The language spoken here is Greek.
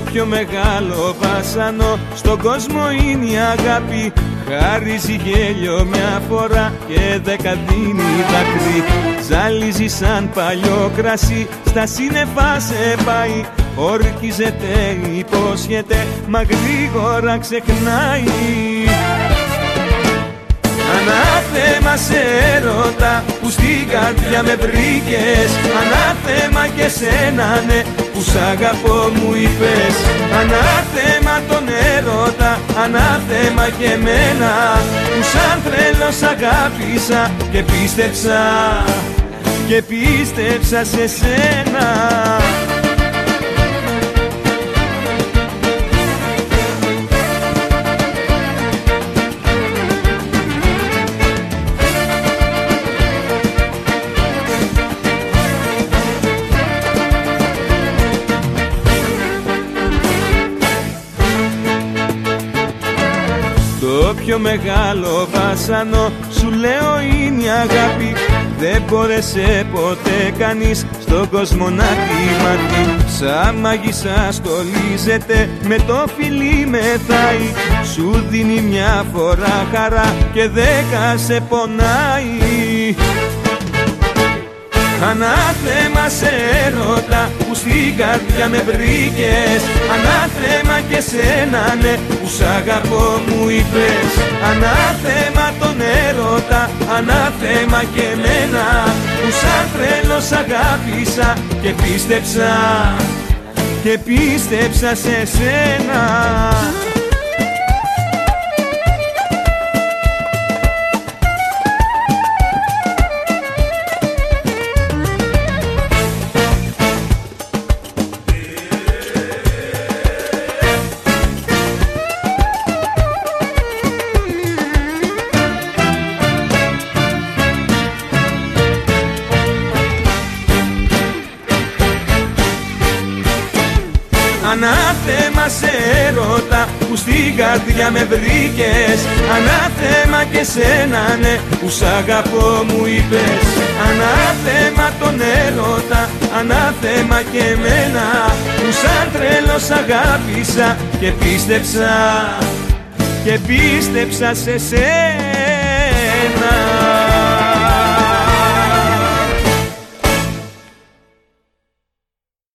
πιο μεγάλο βασανό στον κόσμο είναι η αγάπη. Χαρίζει γέλιο μια φορά και 10 δίνει δάκρυ. Ζαλίζει σαν παλιό κρασί, στα σύννεφα σε πάει. Ορκίζεται, υπόσχεται, μα γρήγορα ξεχνάει. Ανάθεμα σε έρωτα που στην καρδιά με βρήκες. Ανάθεμα και σένα ναι που σ' αγαπώ μου είπες. Ανάθεμα τον έρωτα, ανάθεμα και εμένα που σαν τρέλος αγάπησα και πίστεψα σε σένα. Το πιο μεγάλο βασανό σου λέω είναι η αγάπη. Δεν μπόρεσε ποτέ κανείς στον κόσμο να τη μάθει. Σαν μάγισσα στολίζεται, με το φιλί μεθάει. Σου δίνει μια φορά χαρά και 10 σε πονάει. Ανάθεμα σε έρωτα που στην καρδιά με βρήκες. Ανάθεμα και σένα ναι που σ' αγαπώ μου είπες. Ανάθεμα τον έρωτα, ανάθεμα και εμένα που σαν τρέλος αγάπησα και πίστεψα σε σένα. Ανάθεμα σε έρωτα που στην καρδιά με βρήκες. Ανάθεμα και σένα ναι που σ' αγαπώ μου είπες. Ανάθεμα τον έρωτα, ανάθεμα και εμένα που σαν τρέλος αγάπησα και πίστεψα σε σένα.